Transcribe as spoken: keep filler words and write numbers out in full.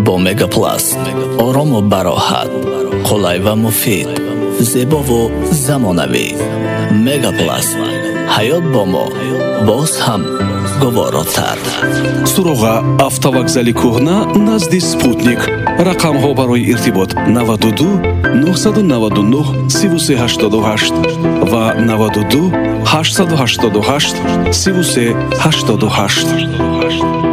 бо Мегапласт орому бароҳат, қулай ва муфид, зебову замонавӣ. Мегапласт ҳаёт бо мо боз ҳам гуворотар. суроға автовокзали кӯҳна назди Спутник. Рақамҳо барои иртибот наваду ду нӯҳсаду наваду нӯҳ сиву се ҳаштоду ҳашт ва наваду ду ҳаштсаду ҳаштоду ҳашт сиву се ҳаштоду ҳашт.